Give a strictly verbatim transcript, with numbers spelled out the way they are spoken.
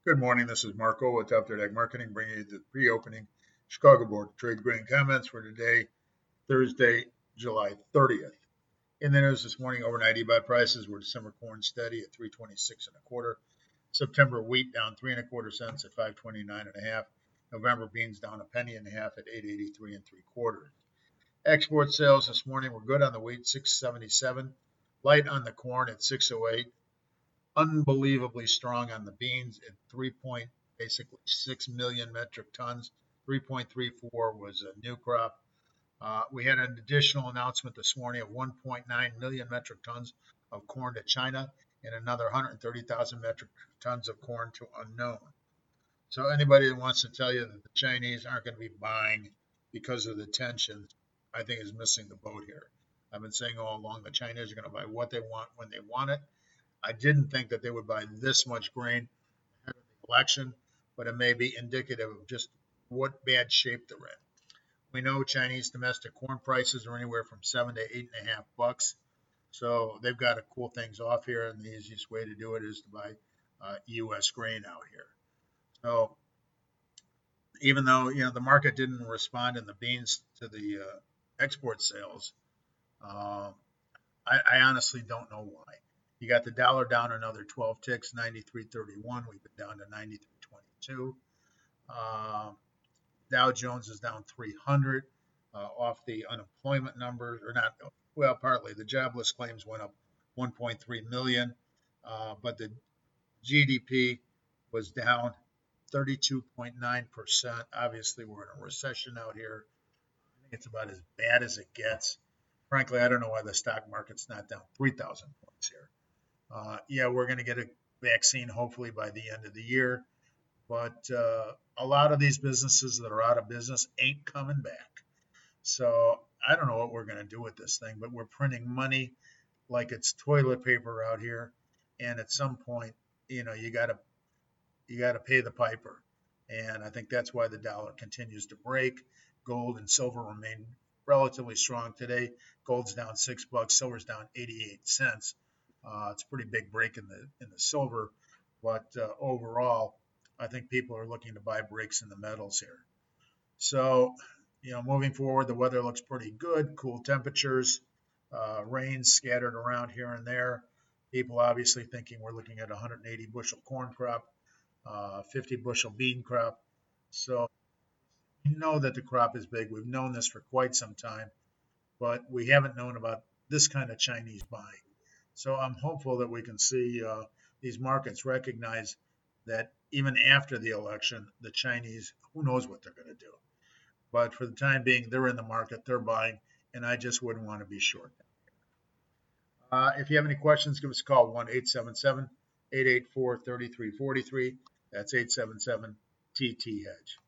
Good morning. This is Marco with Top Tier Ag Marketing, bringing you the pre-opening Chicago Board of Trade grain comments for today, Thursday, July thirtieth. In the news this morning, overnight e-buy prices were December corn steady at three twenty-six and a quarter. September wheat down three and a quarter cents at five twenty-nine and a half. November beans down a penny and a half at eight eighty-three and three quarters. Export sales this morning were good on the wheat, six seventy-seven, light on the corn at six oh eight, unbelievably strong on the beans at three point basically six million metric tons. three point three four was a new crop. Uh, we had an additional announcement this morning of one point nine million metric tons of corn to China and another one hundred thirty thousand metric tons of corn to unknown. So anybody that wants to tell you that the Chinese aren't going to be buying because of the tensions, I think is missing the boat here. I've been saying all along the Chinese are going to buy what they want when they want it. I didn't think that they would buy this much grain ahead of the election, but it may be indicative of just what bad shape they're in. We know Chinese domestic corn prices are anywhere from seven to eight and a half bucks, so they've got to cool things off here, and the easiest way to do it is to buy uh, U S grain out here. So even though you know the market didn't respond in the beans to the uh, export sales, uh, I, I honestly don't know why. You got the dollar down another twelve ticks, ninety-three thirty-one. We've been down to ninety-three twenty-two. Uh, Dow Jones is down three hundred uh, off the unemployment numbers, or not, well, partly. The jobless claims went up one point three million, uh, but the G D P was down thirty-two point nine percent. Obviously, we're in a recession out here. I think it's about as bad as it gets. Frankly, I don't know why the stock market's not down three thousand points here. Uh, yeah, we're going to get a vaccine hopefully by the end of the year, but uh, a lot of these businesses that are out of business ain't coming back. So I don't know what we're going to do with this thing, but we're printing money like it's toilet paper out here, and at some point, you know, you got to you got to pay the piper, and I think that's why the dollar continues to break. Gold and silver remain relatively strong today. Gold's down six bucks, silver's down eighty-eight cents. Uh, it's a pretty big break in the in the silver, but uh, overall, I think people are looking to buy breaks in the metals here. So, you know, moving forward, the weather looks pretty good. Cool temperatures, uh, rain scattered around here and there. People obviously thinking we're looking at a one hundred eighty bushel corn crop, uh, fifty bushel bean crop. So we know that the crop is big. We've known this for quite some time, but we haven't known about this kind of Chinese buying. So I'm hopeful that we can see uh, these markets recognize that even after the election, the Chinese, who knows what they're going to do. But for the time being, they're in the market, they're buying, and I just wouldn't want to be short. Uh, if you have any questions, give us a call, one eight seven seven, eight eight four, three three four three. That's eight seven seven T T Hedge.